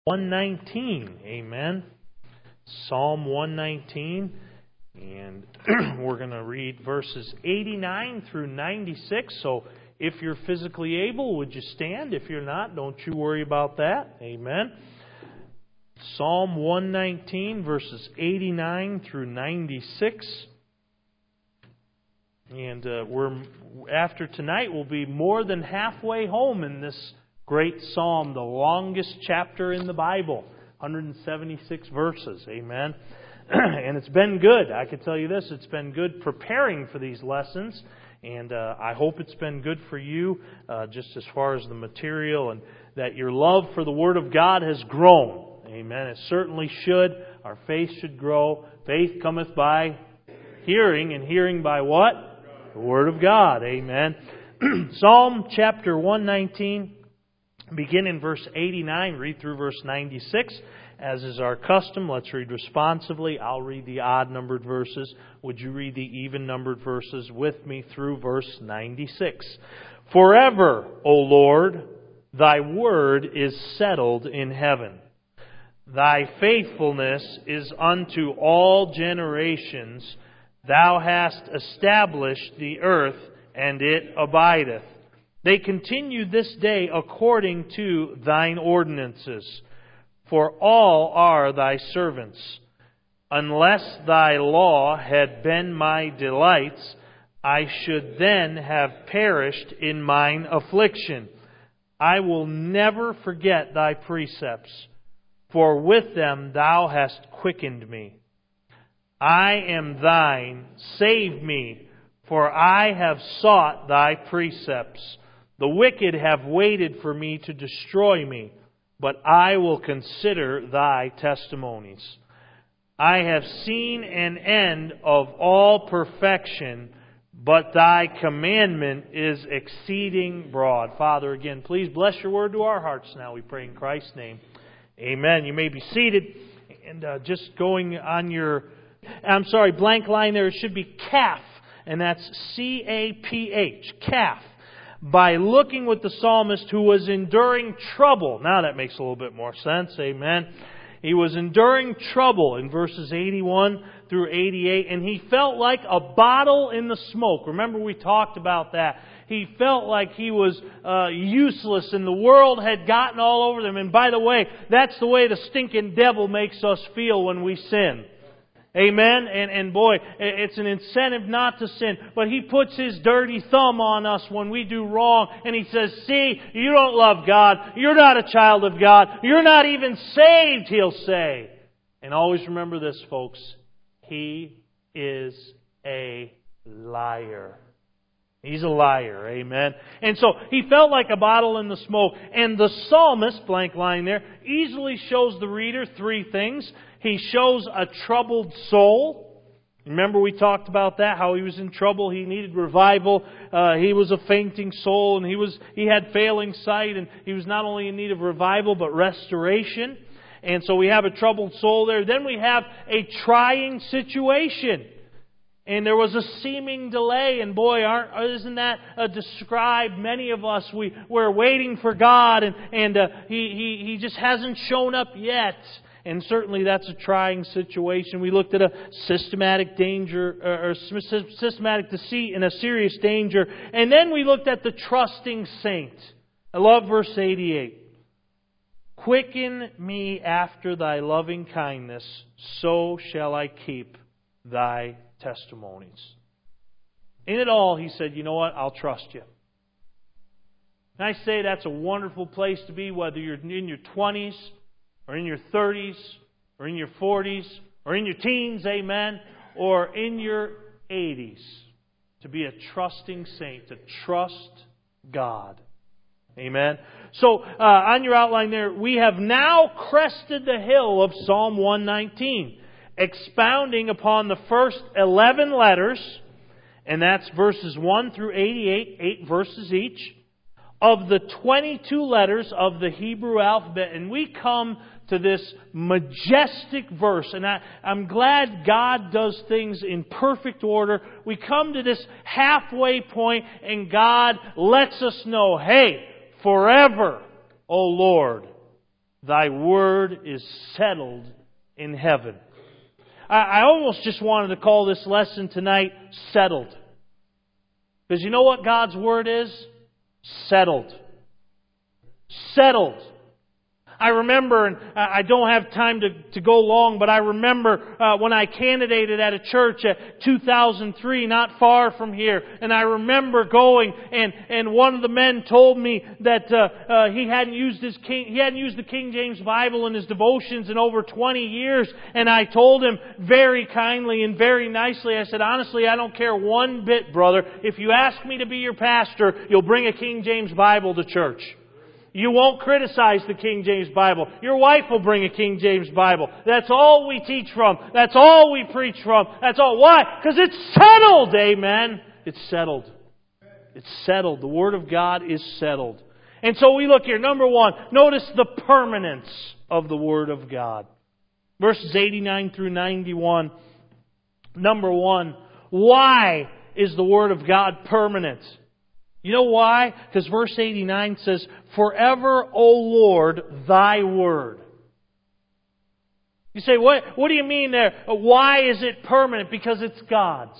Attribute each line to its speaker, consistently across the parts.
Speaker 1: 119, amen. Psalm 119, and we're going to read verses 89 through 96. So if you're physically able, would you stand? If you're not, don't you worry about that, amen. Psalm 119, verses 89 through 96. And after tonight, we'll be more than halfway home in this great psalm, the longest chapter in the Bible, 176 verses, amen. And it's been good. I can tell you this, it's been good preparing for these lessons, and I hope it's been good for you, just as far as the material, and that your love for the Word of God has grown, amen. It certainly should. Our faith should grow. Faith cometh by hearing, and hearing by what? The Word of God, amen. Psalm chapter 119, begin in verse 89, read through verse 96. As is our custom, let's read responsively. I'll read the odd-numbered verses. Would you read the even-numbered verses with me through verse 96? Forever, O Lord, Thy word is settled in heaven. Thy faithfulness is unto all generations. Thou hast established the earth, and it abideth. They continue this day according to Thine ordinances. For all are Thy servants. Unless Thy law had been my delights, I should then have perished in mine affliction. I will never forget Thy precepts, for with them Thou hast quickened me. I am Thine, save me, for I have sought Thy precepts. The wicked have waited for me to destroy me, but I will consider Thy testimonies. I have seen an end of all perfection, but Thy commandment is exceeding broad. Father, again, please bless Your word to our hearts now, we pray in Christ's name. Amen. You may be seated. And just going on your, blank line there, it should be calf, and that's C-A-P-H, calf. By looking with the psalmist who was enduring trouble. Now that makes a little bit more sense, amen. He was enduring trouble in verses 81 through 88, and he felt like a bottle in the smoke. Remember we talked about that. He felt like he was useless and the world had gotten all over them. And by the way, that's the way the stinking devil makes us feel when we sin. Amen? And boy, it's an incentive not to sin. But he puts his dirty thumb on us when we do wrong. And he says, see, you don't love God. You're not a child of God. You're not even saved, he'll say. And always remember this, folks. He is a liar. He's a liar, amen. And so he felt like a bottle in the smoke. And the psalmist, blank line there, easily shows the reader three things. He shows a troubled soul. Remember we talked about that, how he was in trouble, he needed revival. He was a fainting soul, and he had failing sight, and he was not only in need of revival but restoration. And so we have a troubled soul there. Then we have a trying situation. And there was a seeming delay, and boy, isn't that described? Many of us, we're waiting for God, and He just hasn't shown up yet. And certainly that's a trying situation. We looked at a systematic danger, or systematic deceit and a serious danger. And then we looked at the trusting saint. I love verse 88. Quicken me after Thy loving kindness, so shall I keep Thy testimonies. In it all, he said, you know what? I'll trust You. And I say that's a wonderful place to be, whether you're in your 20s, or in your 30s, or in your 40s, or in your teens, amen, or in your 80s. To be a trusting saint, to trust God. Amen. So, on your outline there, we have now crested the hill of Psalm 119. Expounding upon the first 11 letters, and that's verses 1 through 88, 8 verses each, of the 22 letters of the Hebrew alphabet. And we come to this majestic verse, and I'm glad God does things in perfect order. We come to this halfway point, and God lets us know, hey, forever, O Lord, Thy word is settled in heaven. I almost just wanted to call this lesson tonight, Settled. Because you know what God's word is? Settled. Settled. I remember, and I don't have time to go long, but I remember when I candidated at a church at 2003, not far from here, and I remember going, and one of the men told me that he hadn't used the King James Bible in his devotions in over 20 years, and I told him very kindly and very nicely, I said, honestly, I don't care one bit, brother. If you ask me to be your pastor, you'll bring a King James Bible to church. You won't criticize the King James Bible. Your wife will bring a King James Bible. That's all we teach from. That's all we preach from. That's all. Why? Because it's settled. Amen. It's settled. It's settled. The Word of God is settled. And so we look here. Number one, notice the permanence of the Word of God. Verses 89 through 91. Number one, why is the Word of God permanent? You know why? Because verse 89 says, forever, O Lord, Thy word. You say, what do you mean there? Why is it permanent? Because it's God's.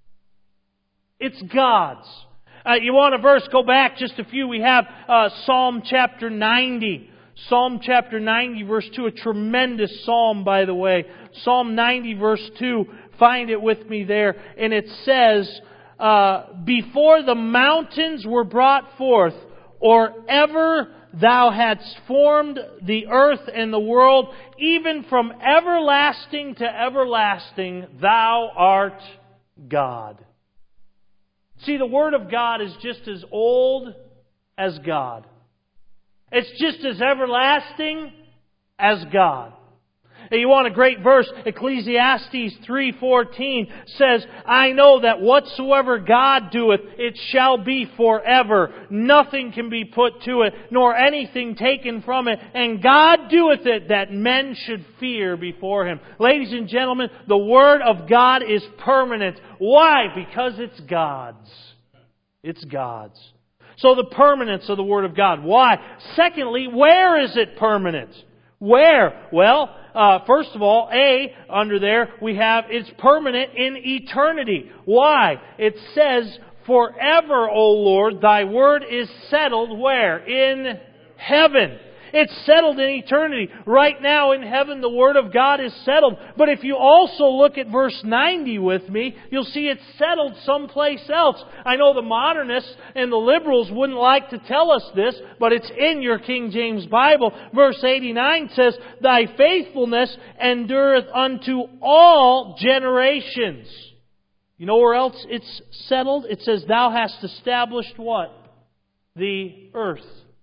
Speaker 1: It's God's. You want a verse? Go back just a few. We have Psalm chapter 90. Psalm chapter 90 verse 2. A tremendous psalm, by the way. Psalm 90 verse 2. Find it with me there. And it says, before the mountains were brought forth, or ever Thou hadst formed the earth and the world, even from everlasting to everlasting, Thou art God. See, the Word of God is just as old as God. It's just as everlasting as God. And you want a great verse? Ecclesiastes 3:14 says, I know that whatsoever God doeth, it shall be forever. Nothing can be put to it, nor anything taken from it. And God doeth it that men should fear before Him. Ladies and gentlemen, the Word of God is permanent. Why? Because it's God's. It's God's. So the permanence of the Word of God. Why? Secondly, where is it permanent? Where? Well, first of all, under there, we have it's permanent in eternity. Why? It says, forever, O Lord, Thy word is settled where? In heaven. It's settled in eternity. Right now in heaven, the Word of God is settled. But if you also look at verse 90 with me, you'll see it's settled someplace else. I know the modernists and the liberals wouldn't like to tell us this, but it's in your King James Bible. Verse 89 says, Thy faithfulness endureth unto all generations. You know where else it's settled? It says, Thou hast established what? The earth.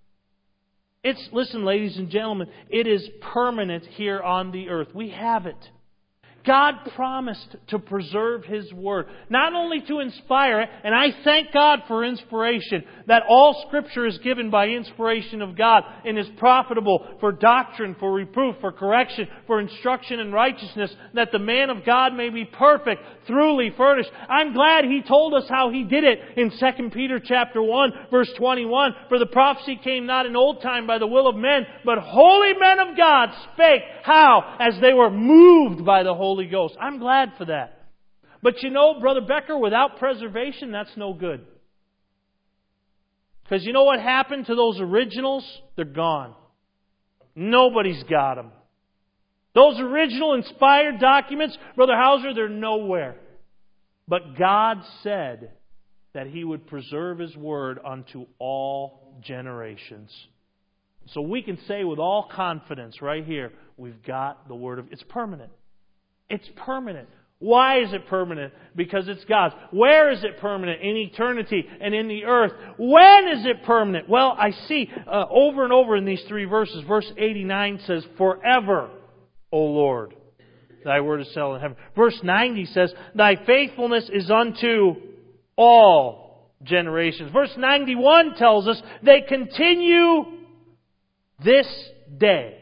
Speaker 1: Listen, ladies and gentlemen, it is permanent here on the earth. We have it. God promised to preserve His Word, not only to inspire it, and I thank God for inspiration, that all Scripture is given by inspiration of God and is profitable for doctrine, for reproof, for correction, for instruction in righteousness, that the man of God may be perfect, thoroughly furnished. I'm glad He told us how He did it in 2 Peter chapter 1, verse 21. For the prophecy came not in old time by the will of men, but holy men of God spake. How? As they were moved by the Holy Ghost. I'm glad for that. But you know, Brother Becker, without preservation, that's no good. Because you know what happened to those originals? They're gone. Nobody's got them. Those original inspired documents, Brother Hauser, they're nowhere. But God said that He would preserve His Word unto all generations. So we can say with all confidence right here, we've got the Word of... It's permanent. It's permanent. Why is it permanent? Because it's God's. Where is it permanent? In eternity and in the earth. When is it permanent? Well, I see over and over in these three verses. Verse 89 says, forever, O Lord, Thy word is settled in heaven. Verse 90 says, Thy faithfulness is unto all generations. Verse 91 tells us, they continue this day.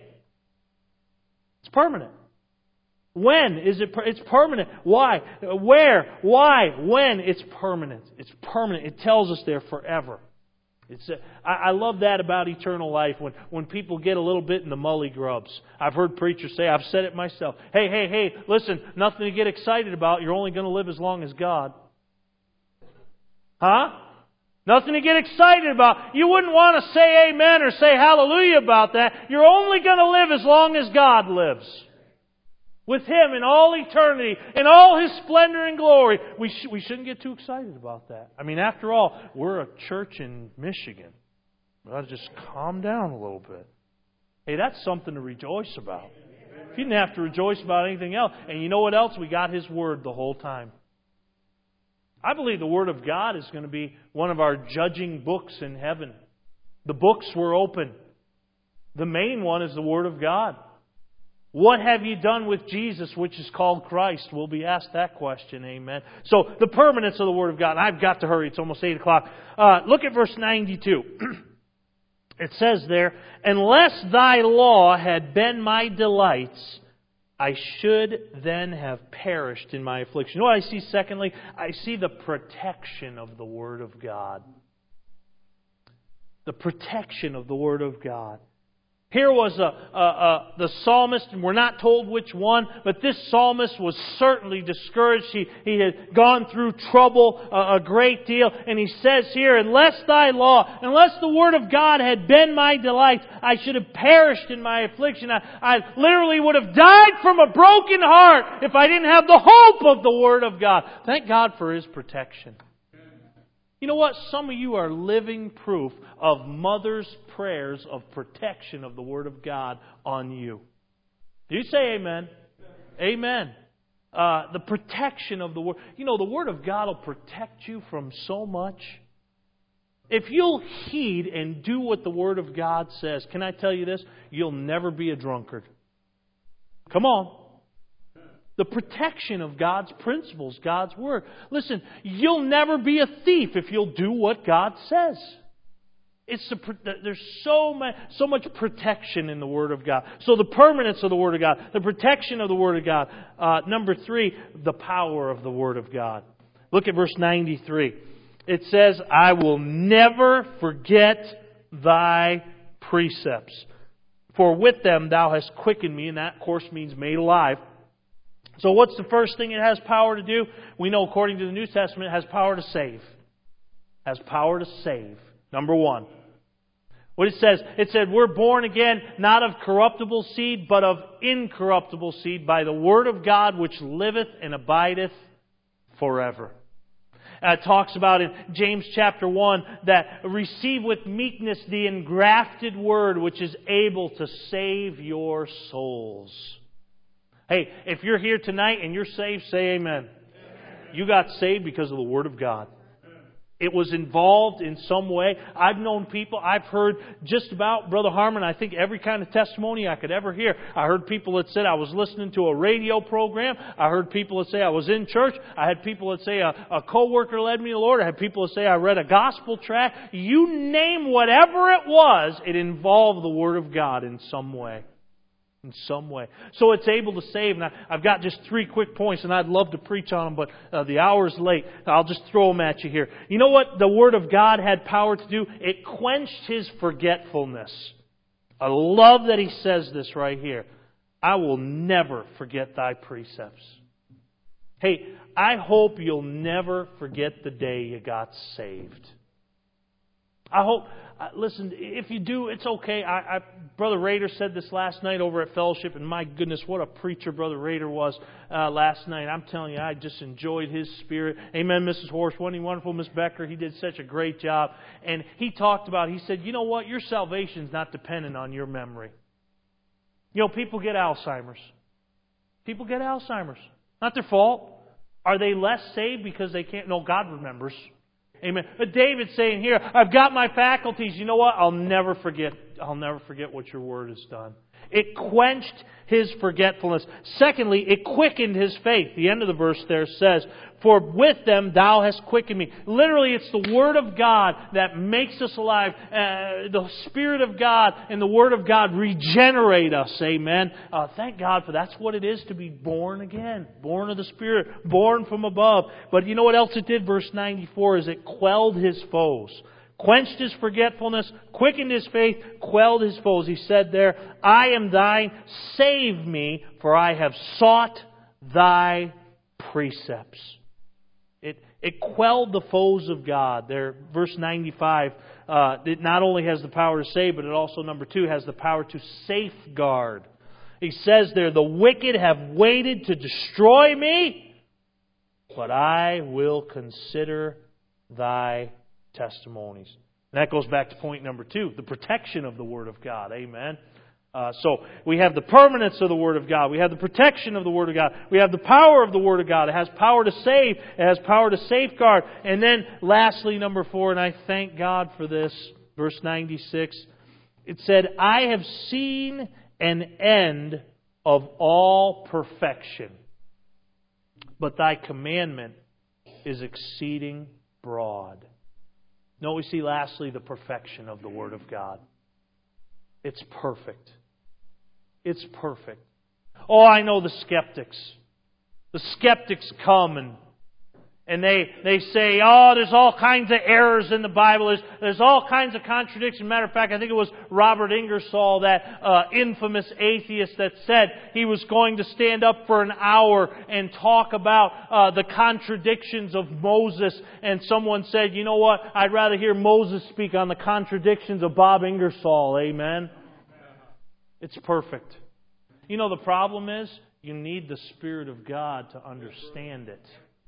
Speaker 1: It's permanent. When is it? It's permanent. Why? Where? Why? When? It's permanent. It's permanent. It tells us there forever. I love that about eternal life, when people get a little bit in the mully grubs. I've heard preachers say, I've said it myself, hey, listen, nothing to get excited about. You're only going to live as long as God. Huh? Nothing to get excited about. You wouldn't want to say amen or say hallelujah about that. You're only going to live as long as God lives. With Him in all eternity, in all His splendor and glory. We shouldn't get too excited about that. I mean, after all, we're a church in Michigan. We ought to just calm down a little bit. Hey, that's something to rejoice about. If you didn't have to rejoice about anything else. And you know what else? We got His Word the whole time. I believe the Word of God is going to be one of our judging books in heaven. The books were open. The main one is the Word of God. What have you done with Jesus, which is called Christ? We'll be asked that question, amen. So, the permanence of the Word of God. I've got to hurry, it's almost 8 o'clock. Look at verse 92. It says there, unless thy law had been my delights, I should then have perished in my affliction. You know what I see secondly? I see the protection of the Word of God. The protection of the Word of God. Here was the psalmist, and we're not told which one, but this psalmist was certainly discouraged. He had gone through trouble a great deal, and he says here, unless the Word of God had been my delight, I should have perished in my affliction. I literally would have died from a broken heart if I didn't have the hope of the Word of God. Thank God for His protection. You know what? Some of you are living proof of Mother's prayers of protection of the Word of God on you. Do you say amen? Amen. The protection of the Word. You know, the Word of God will protect you from so much. If you'll heed and do what the Word of God says, can I tell you this? You'll never be a drunkard. Come on. The protection of God's principles, God's Word. Listen, you'll never be a thief if you'll do what God says. There's so much protection in the Word of God. So the permanence of the Word of God, the protection of the Word of God. Number 3, the power of the Word of God. Look at verse 93. It says, I will never forget thy precepts. For with them thou hast quickened me, and that of course means made alive. So what's the first thing it has power to do? We know according to the New Testament it has power to save. It has power to save. Number 1. What it said, we're born again not of corruptible seed, but of incorruptible seed by the Word of God which liveth and abideth forever. It talks about in James chapter 1 that receive with meekness the engrafted Word which is able to save your souls. Hey, if you're here tonight and you're saved, say amen. You got saved because of the Word of God. It was involved in some way. I've known people, I've heard just about, Brother Harmon, I think every kind of testimony I could ever hear. I heard people that said I was listening to a radio program. I heard people that say I was in church. I had people that say a co-worker led me to the Lord. I had people that say I read a gospel tract. You name whatever it was, it involved the Word of God in some way. In some way. So it's able to save. And I've got just 3 quick points, and I'd love to preach on them, but the hour's late. I'll just throw them at you here. You know what the Word of God had power to do? It quenched his forgetfulness. I love that he says this right here. I will never forget thy precepts. Hey, I hope you'll never forget the day you got saved. I hope... Listen, if you do, it's okay. Brother Rader said this last night over at Fellowship, and my goodness, what a preacher Brother Rader was last night. I'm telling you, I just enjoyed his spirit. Amen, Mrs. Horst. Wasn't he wonderful, Miss Becker? He did such a great job. And he talked about, he said, you know what? Your salvation's not dependent on your memory. You know, people get Alzheimer's. People get Alzheimer's. Not their fault. Are they less saved because they can't? No, God remembers. Amen. But David's saying here, I've got my faculties. You know what? I'll never forget what your Word has done. It quenched his forgetfulness. Secondly, it quickened his faith. The end of the verse there says, for with them thou hast quickened me. Literally, it's the Word of God that makes us alive. The Spirit of God and the Word of God regenerate us. Amen. Thank God for that's what it is to be born again. Born of the Spirit. Born from above. But you know what else it did? Verse 94 is it quelled his foes. quenched his forgetfulness, quickened his faith, quelled his foes. He said there, I am thine, save me, for I have sought thy precepts. It quelled the foes of God. There, verse 95, it not only has the power to save, but it also, number 2, has the power to safeguard. He says there, the wicked have waited to destroy me, but I will consider thy testimonies. And that goes back to point number 2, the protection of the Word of God. Amen. So we have the permanence of the Word of God. We have the protection of the Word of God. We have the power of the Word of God. It has power to save. It has power to safeguard. And then lastly, number 4, and I thank God for this, verse 96, it said, I have seen an end of all perfection, but thy commandment is exceeding broad. No, we see lastly the perfection of the Word of God. It's perfect. It's perfect. Oh, I know the skeptics. The skeptics come and they say, oh, there's all kinds of errors in the Bible. There's all kinds of contradictions. Matter of fact, I think it was Robert Ingersoll, that infamous atheist, that said he was going to stand up for an hour and talk about the contradictions of Moses. And someone said, you know what? I'd rather hear Moses speak on the contradictions of Bob Ingersoll. Amen? It's perfect. You know, the problem is you need the Spirit of God to understand it.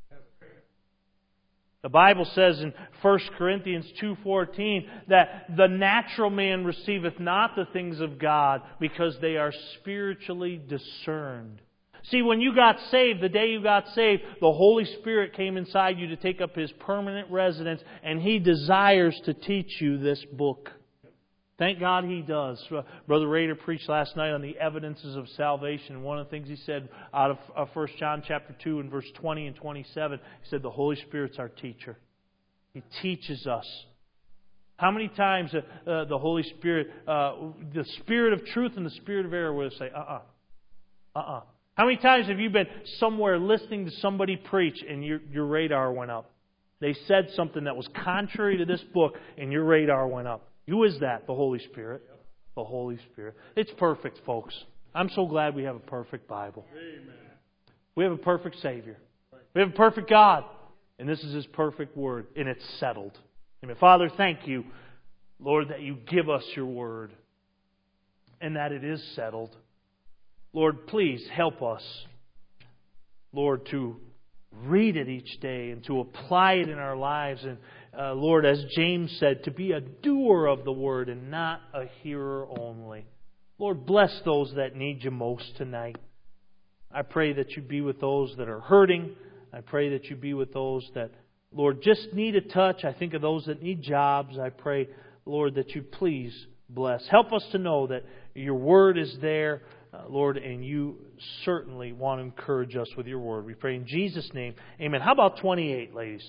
Speaker 1: The Bible says in 1 Corinthians 2:14 that the natural man receiveth not the things of God because they are spiritually discerned. See, when you got saved, the day you got saved, the Holy Spirit came inside you to take up His permanent residence, and He desires to teach you this book. Thank God He does. Brother Rader preached last night on the evidences of salvation. One of the things he said out of 1 John chapter 2 and verse 20 and 27, he said the Holy Spirit's our teacher. He teaches us. How many times the Holy Spirit, the Spirit of truth and the Spirit of error will say, How many times have you been somewhere listening to somebody preach and your radar went up? They said something that was contrary to this book and your radar went up. Who is that? The Holy Spirit. The Holy Spirit. It's perfect, folks. I'm so glad we have a perfect Bible. Amen. We have a perfect Savior. We have a perfect God. And this is His perfect Word. And it's settled. Amen. Father, thank You, Lord, that You give us Your Word. And that it is settled. Lord, please help us, Lord, to read it each day and to apply it in our lives. And Lord, as James said, to be a doer of the Word and not a hearer only. Lord, bless those that need You most tonight. I pray that You be with those that are hurting. I pray that You be with those that, Lord, just need a touch. I think of those that need jobs. I pray, Lord, that You please bless. Help us to know that Your Word is there, Lord, and You certainly want to encourage us with Your Word. We pray in Jesus' name. Amen. How about 28, ladies?